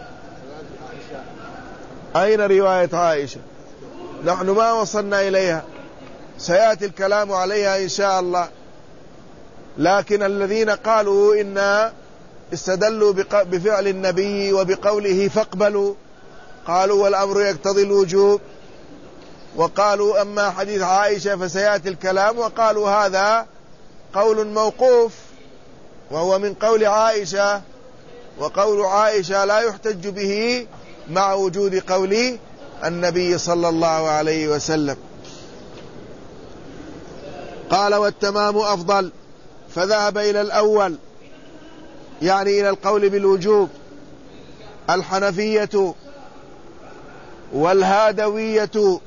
S1: أين رواية عائشة؟ نحن ما وصلنا إليها، سيأتي الكلام عليها إن شاء الله. لكن الذين قالوا إن استدلوا بفعل النبي وبقوله فاقبلوا، قالوا والأمر يقتضي الوجوب، وقالوا أما حديث عائشة فسيأتي الكلام، وقالوا هذا قول موقوف وهو من قول عائشة، وقول عائشة لا يحتج به مع وجود قول النبي صلى الله عليه وسلم. قال: والتمام أفضل، فذهب إلى الأول يعني إلى القول بالوجوب الحنفية والهادوية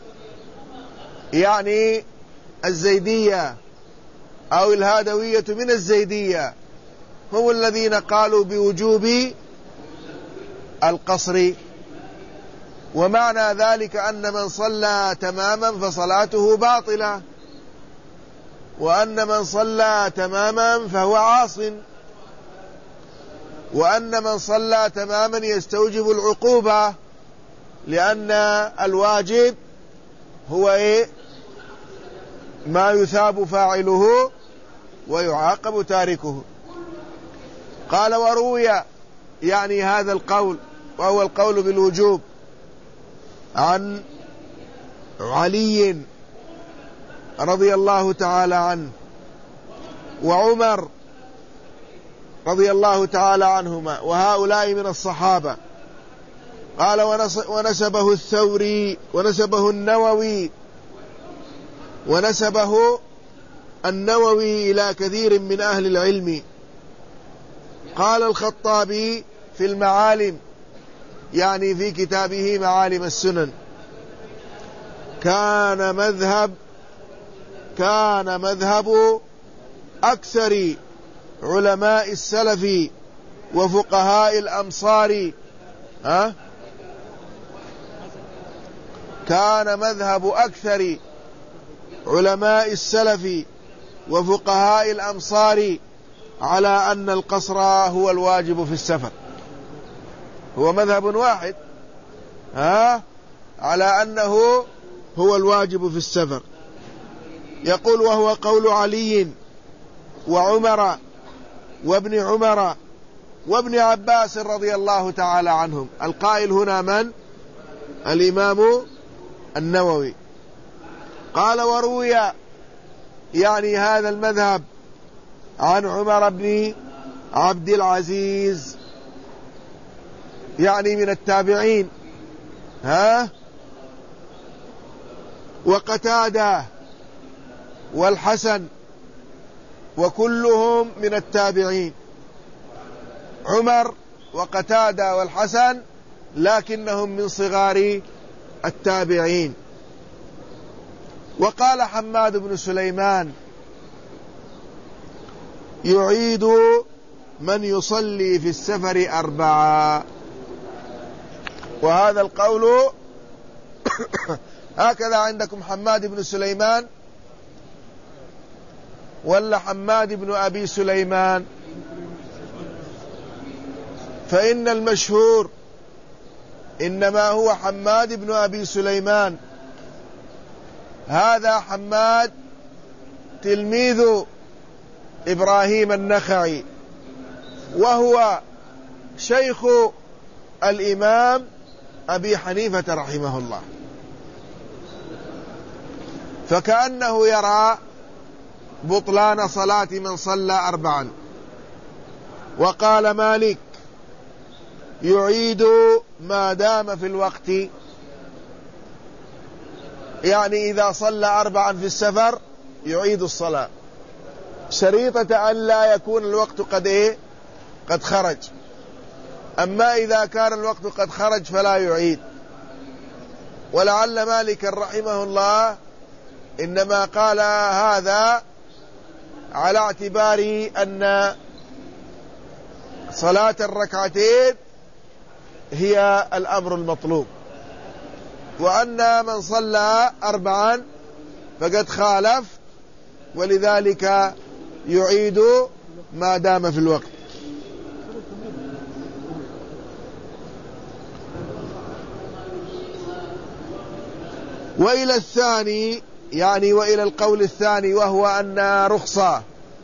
S1: يعني الزيدية أو الهادوية من الزيدية، هم الذين قالوا بوجوب القصر. ومعنى ذلك أن من صلى تماما فصلاته باطلة، وأن من صلى تماما فهو عاص، وأن من صلى تماما يستوجب العقوبة، لأن الواجب هو إيه؟ ما يثاب فاعله ويعاقب تاركه. قال: وروي يعني هذا القول وهو القول بالوجوب عن علي رضي الله تعالى عنه وعمر رضي الله تعالى عنهما، وهؤلاء من الصحابة. قال: ونسبه الثوري ونسبه النووي ونسبه النووي إلى كثير من أهل العلم. قال الخطابي في المعالم يعني في كتابه معالم السنن: كان مذهب كان مذهب أكثر علماء السلف وفقهاء الأمصار ها كان مذهب أكثر علماء السلف وفقهاء الأمصار على أن القصر هو الواجب في السفر. هو مذهب واحد ها على أنه هو الواجب في السفر. يقول وهو قول علي وعمر وابن عمر وابن عباس رضي الله تعالى عنهم. القائل هنا من؟ الإمام النووي. قال وروي يعني هذا المذهب عن عمر بن عبد العزيز يعني من التابعين ها وقتادة والحسن وكلهم من التابعين. عمر وقتادة والحسن لكنهم من صغار التابعين. وقال حماد بن سليمان يعيد من يصلي في السفر أربعة، وهذا القول هكذا عندكم حماد بن سليمان ولا حماد بن أبي سليمان؟ فإن المشهور إنما هو حماد بن أبي سليمان. هذا حماد تلميذ إبراهيم النخعي وهو شيخ الإمام أبي حنيفة رحمه الله، فكأنه يرى بطلان صلاة من صلى أربعا. وقال مالك يعيد ما دام في الوقت، يعني إذا صلى أربعا في السفر يعيد الصلاة شريطة أن لا يكون الوقت قد إيه قد خرج. أما إذا كان الوقت قد خرج فلا يعيد. ولعل مالك رحمه الله إنما قال هذا على اعتبار أن صلاة الركعتين هي الأمر المطلوب، وأن من صلى أربعا فقد خالف، ولذلك يعيد ما دام في الوقت. وإلى الثاني يعني وإلى القول الثاني وهو أن رخصة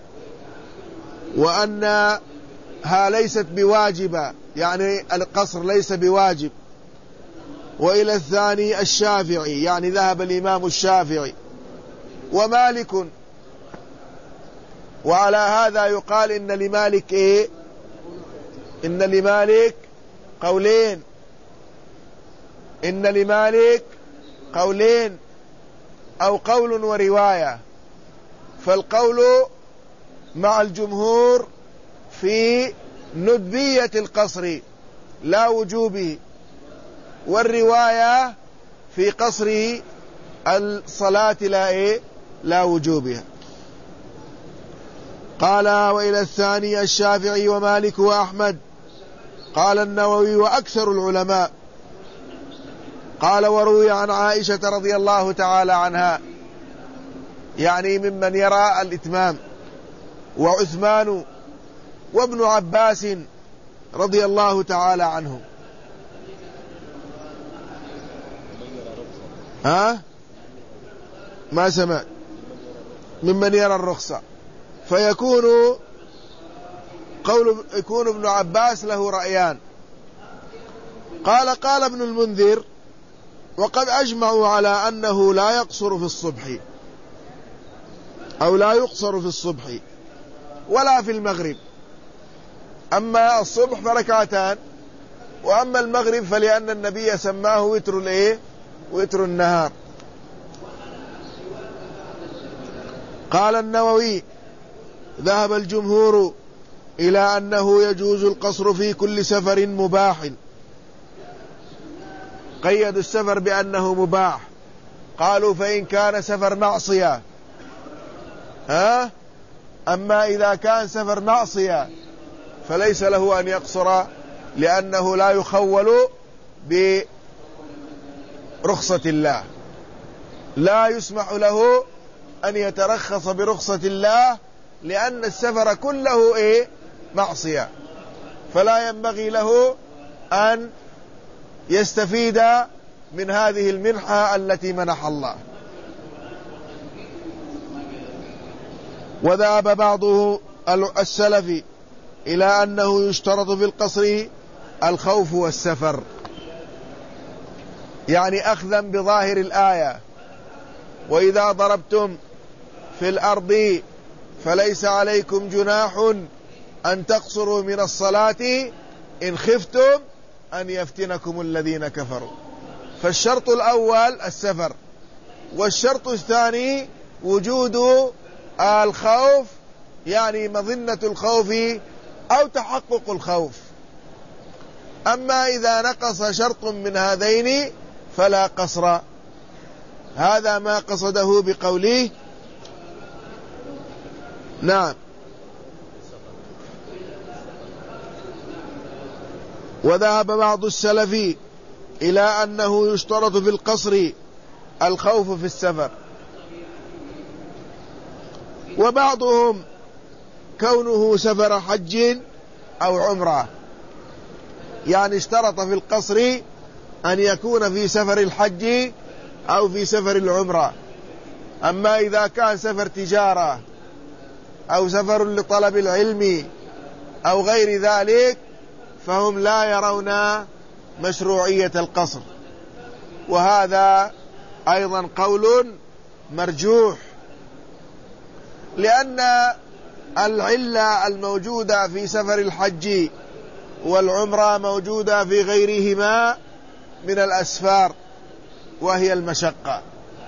S1: وأنها ليست بواجبة، يعني القصر ليس بواجب. وإلى الثاني الشافعي يعني ذهب الإمام الشافعي ومالك. وعلى هذا يقال إن لمالك إيه إن لمالك قولين إن لمالك قولين أو قول ورواية. فالقول مع الجمهور في ندبية القصر لا وجوبه، والرواية في قصر الصلاة لا إيه لا وجوبها. قال وإلى الثاني الشافعي ومالك وأحمد. قال النووي وأكثر العلماء. قال وروي عن عائشة رضي الله تعالى عنها يعني ممن يرى الإتمام، وعثمان وابن عباس رضي الله تعالى عنهم. ها ما سمعت؟ ممن يرى الرخصة، فيكون قول يكون ابن عباس له رأيان. قال قال ابن المنذر وقد أجمعوا على أنه لا يقصر في الصبح أو لا يقصر في الصبح ولا في المغرب. أما الصبح فركعتان، وأما المغرب فلأن النبي سماه وتر الإيه وتر النهار. قال النووي ذهب الجمهور إلى أنه يجوز القصر في كل سفر مباح. قيدوا السفر بأنه مباح، قالوا فإن كان سفر معصية. ها أما إذا كان سفر معصية فليس له أن يقصر، لأنه لا يخول برخصة الله، لا يسمح له أن يترخص برخصة الله، لأن السفر كله إيه معصية، فلا ينبغي له أن يستفيد من هذه المنحة التي منح الله. وذهب بعض السلف إلى أنه يشترط في القصر الخوف والسفر، يعني أخذا بظاهر الآية: وإذا ضربتم في الأرض فليس عليكم جناح أن تقصروا من الصلاة إن خفتم أن يفتنكم الذين كفروا. فالشرط الأول السفر، والشرط الثاني وجود الخوف، يعني مظنة الخوف أو تحقق الخوف. أما إذا نقص شرط من هذين فلا قصر. هذا ما قصده بقوله. نعم. وذهب بعض السلف إلى أنه يشترط في القصر الخوف في السفر، وبعضهم كونه سفر حج أو عمرة، يعني اشترط في القصر أن يكون في سفر الحج أو في سفر العمرة. أما إذا كان سفر تجارة أو سفر لطلب العلم أو غير ذلك فهم لا يرون مشروعية القصر، وهذا أيضا قول مرجوح، لأن العلة الموجودة في سفر الحج والعمرة موجودة في غيرهما من الأسفار، وهي المشقة.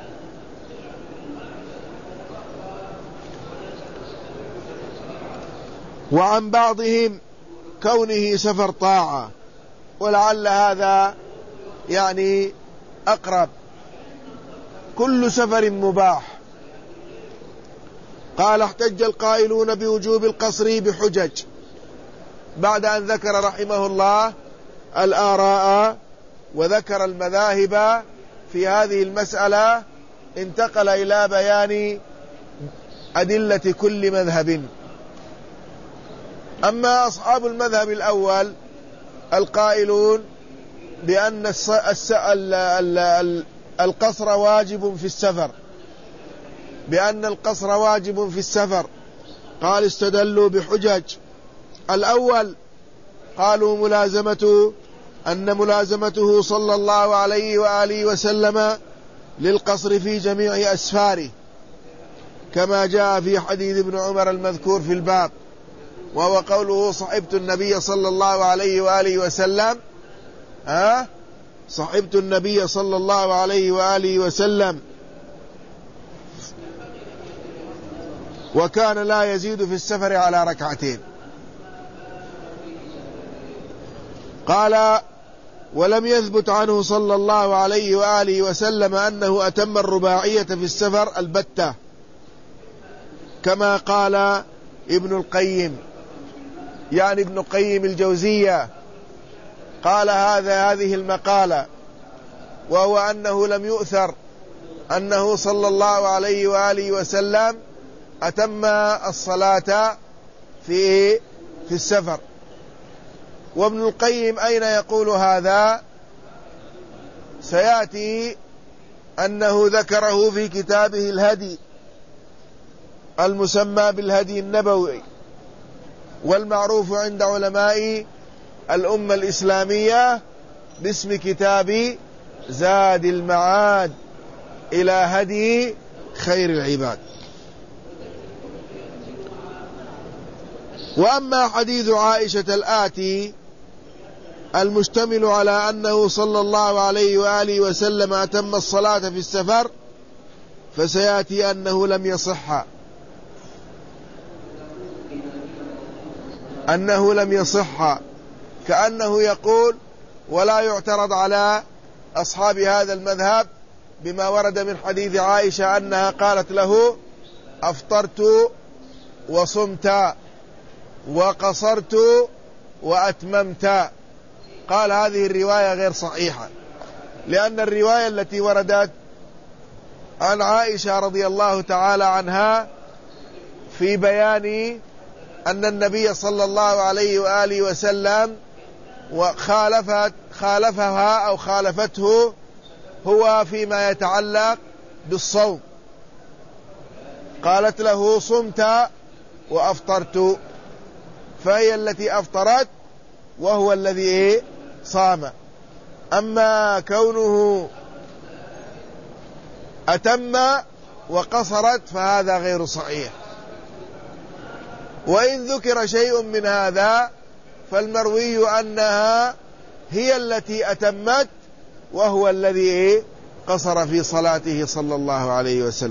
S1: وعن بعضهم كونه سفر طاعة، ولعل هذا يعني أقرب. كل سفر مباح. قال: احتج القائلون بوجوب القصر بحجج، بعد أن ذكر رحمه الله الآراء وذكر المذاهب في هذه المسألة، انتقل إلى بيان أدلة كل مذهب. أما أصحاب المذهب الأول القائلون بأن القصر واجب في السفر، بأن القصر واجب في السفر، قال: استدلوا بحجج. الأول قالوا ملازمة أن ملازمته صلى الله عليه وآله وسلم للقصر في جميع أسفاره، كما جاء في حديث ابن عمر المذكور في الباب، وهو قوله: صحبت النبي صلى الله عليه وآله وسلم ها صحبت النبي صلى الله عليه وآله وسلم وكان لا يزيد في السفر على ركعتين. قال: ولم يثبت عنه صلى الله عليه وآله وسلم أنه أتم الرباعية في السفر البتة، كما قال ابن القيم، يعني ابن قيم الجوزية قال هذا هذه المقالة، وهو أنه لم يؤثر أنه صلى الله عليه وآله وسلم أتم الصلاة في في السفر. وابن القيم أين يقول هذا؟ سيأتي أنه ذكره في كتابه الهدي المسمى بالهدي النبوي، والمعروف عند علماء الأمة الإسلامية باسم كتاب زاد المعاد إلى هدي خير العباد. وأما حديث عائشة الآتي المشتمل على أنه صلى الله عليه وآله وسلم أتم الصلاة في السفر، فسيأتي أنه لم يصح أنه لم يصح كأنه يقول: ولا يعترض على أصحاب هذا المذهب بما ورد من حديث عائشة أنها قالت له: أفطرت وصمت وقصرت وأتممت. قال: هذه الرواية غير صحيحة، لأن الرواية التي وردت عن عائشة رضي الله تعالى عنها في بيان أن النبي صلى الله عليه وآله وسلم وخالفت خالفها أو خالفته هو فيما يتعلق بالصوم، قالت له صمت وأفطرت، فهي التي أفطرت وهو الذي صام. أما كونه أتم وقصرت فهذا غير صحيح. وإن ذكر شيء من هذا فالمروي أنها هي التي أتمت وهو الذي قصر في صلاته صلى الله عليه وسلم.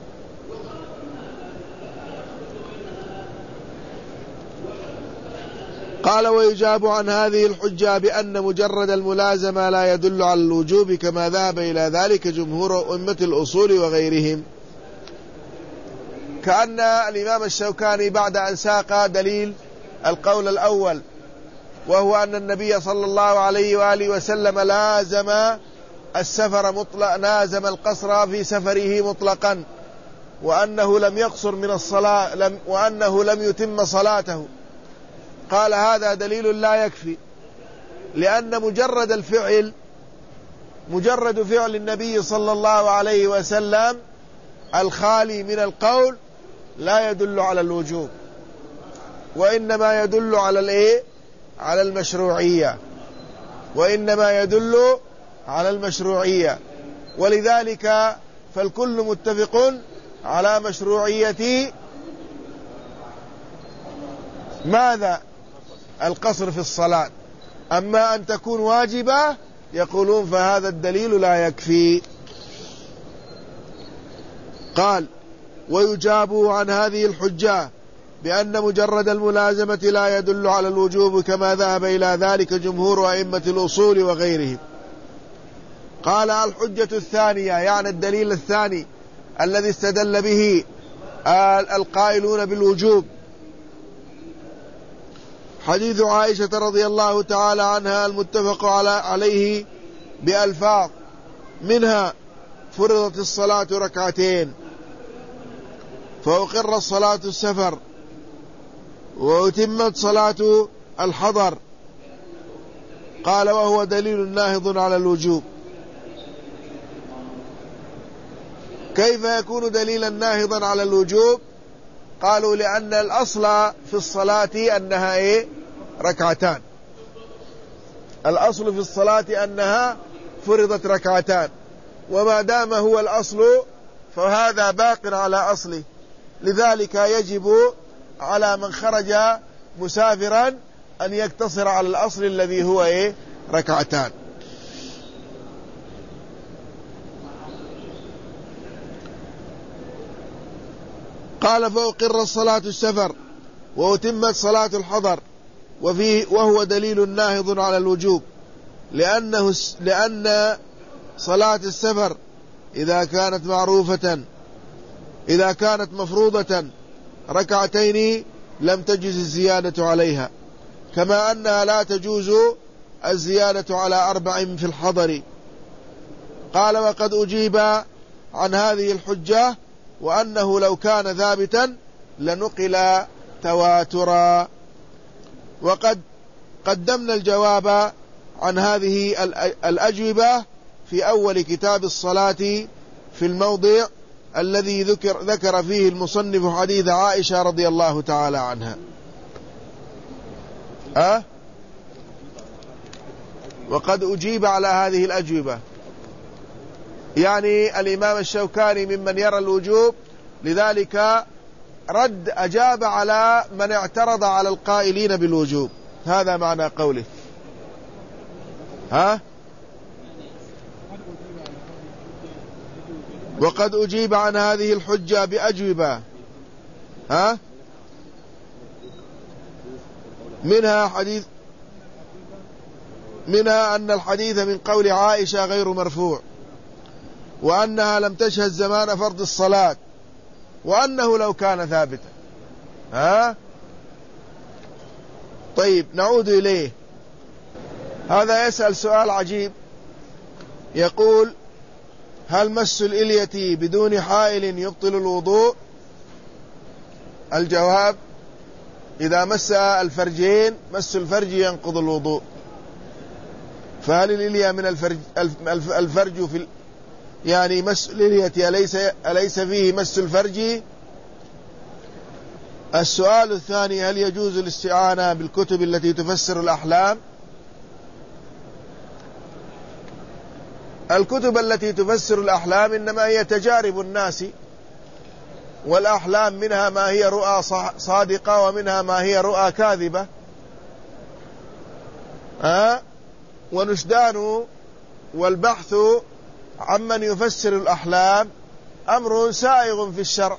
S1: قال: ويجاب عن هذه الحجة بأن مجرد الملازمة لا يدل على الوجوب كما ذهب إلى ذلك جمهور أئمة الأصول وغيرهم. كأن الإمام الشوكاني بعد أن ساق دليل القول الأول وهو أن النبي صلى الله عليه وآله وسلم لازم السفر مطلق لازم القصر في سفره مطلقا، وأنه لم يقصر من الصلاة لم وأنه لم يتم صلاته، قال: هذا دليل لا يكفي، لأن مجرد الفعل مجرد فعل النبي صلى الله عليه وسلم الخالي من القول لا يدل على الوجوب، وإنما يدل على الإيه؟ على المشروعية، وإنما يدل على المشروعية. ولذلك فالكل متفق على مشروعية ماذا؟ القصر في الصلاة. أما أن تكون واجبة يقولون فهذا الدليل لا يكفي. قال: ويجاب عن هذه الحجة بأن مجرد الملازمة لا يدل على الوجوب كما ذهب إلى ذلك جمهور أئمة الأصول وغيرهم. قال: الحجة الثانية، يعني الدليل الثاني الذي استدل به القائلون بالوجوب، حديث عائشة رضي الله تعالى عنها المتفق عليه بألفاظ، منها: فرضت الصلاة ركعتين، فأقر الصلاة السفر، وأتمت صلاة الحضر. قال: وهو دليل ناهض على الوجوب. كيف يكون دليلا ناهضا على الوجوب؟ قالوا: لأن الأصل في الصلاة أنها إيه؟ ركعتان. الأصل في الصلاة أنها فرضت ركعتان، وما دام هو الأصل فهذا باق على أصله، لذلك يجب على من خرج مسافرا أن يقتصر على الأصل الذي هو إيه؟ ركعتان. قال: فأقر الصلاة السفر، وأتمت صلاة الحضر، وفيه وهو دليل ناهض على الوجوب، لأنه لأن صلاة السفر إذا كانت معروفة إذا كانت مفروضة ركعتين لم تجوز الزيادة عليها، كما أنها لا تجوز الزيادة على أربع في الحضر. قال: وقد أجيب عن هذه الحجة وأنه لو كان ثابتا لنقل تواترا. وقد قدمنا الجواب عن هذه الأجوبة في أول كتاب الصلاة في الموضع الذي ذكر, ذكر فيه المصنف حديث عائشة رضي الله تعالى عنها. أه؟ وقد أجيب على هذه الأجوبة، يعني الإمام الشوكاني ممن يرى الوجوب، لذلك رد أجاب على من اعترض على القائلين بالوجوب. هذا معنى قوله. ها؟ وقد أجيب عن هذه الحجة بأجوبة، ها؟ منها حديث منها أن الحديث من قول عائشة غير مرفوع، وأنها لم تشهد زمان فرض الصلاة، وأنه لو كان ثابتا. ها؟ طيب، نعود إليه. هذا يسأل سؤال عجيب، يقول: هل مس الإلية بدون حائل يبطل الوضوء؟ الجواب: إذا مس الفرجين مس الفرج ينقض الوضوء، فهل الإلية من الفرج, الفرج في يعني مس الإلية أليس, أليس فيه مس الفرج؟ السؤال الثاني: هل يجوز الاستعانة بالكتب التي تفسر الأحلام؟ الكتب التي تفسر الأحلام إنما هي تجارب الناس، والأحلام منها ما هي رؤى صادقة ومنها ما هي رؤى كاذبة. أه؟ ونشدان والبحث عمن يفسر الأحلام أمر سائغ في الشرع.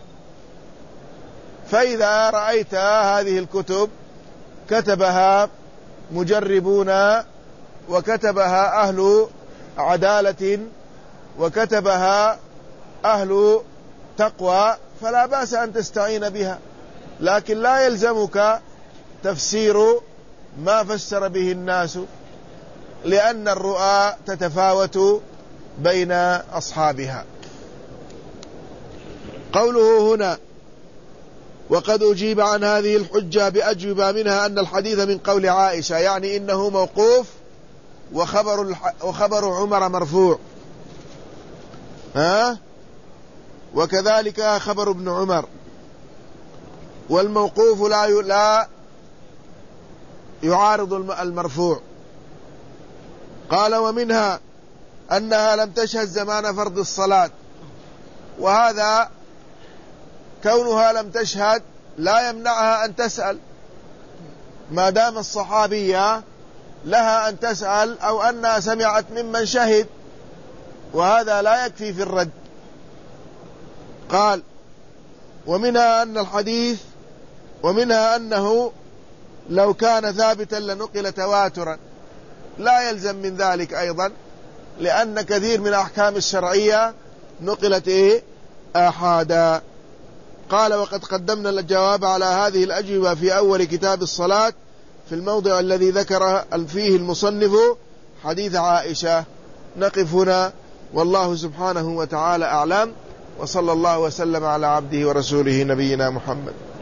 S1: فإذا رأيت هذه الكتب كتبها مجربون وكتبها أهل عدالة وكتبها أهل تقوى فلا بأس أن تستعين بها، لكن لا يلزمك تفسير ما فسر به الناس، لأن الرؤى تتفاوت بين أصحابها. قوله هنا: وقد أجيب عن هذه الحجة بأجوبة، منها أن الحديث من قول عائشة، يعني إنه موقوف، وخبر, وخبر عمر مرفوع. ها؟ وكذلك خبر ابن عمر، والموقوف لا لا يعارض المرفوع. قال: ومنها أنها لم تشهد زمان فرض الصلاة، وهذا كونها لم تشهد لا يمنعها أن تسأل، ما دام الصحابية لها أن تسأل أو أنها سمعت ممن شهد، وهذا لا يكفي في الرد. قال: ومنها أن الحديث ومنها أنه لو كان ثابتا لنقل تواترا، لا يلزم من ذلك أيضا، لأن كثير من الأحكام الشرعية نقلت إيه؟ آحادا. قال: وقد قدمنا الجواب على هذه الأجوبة في أول كتاب الصلاة في الموضع الذي ذكر فيه المصنف حديث عائشة. نقف هنا، والله سبحانه وتعالى أعلم، وصلى الله وسلم على عبده ورسوله نبينا محمد.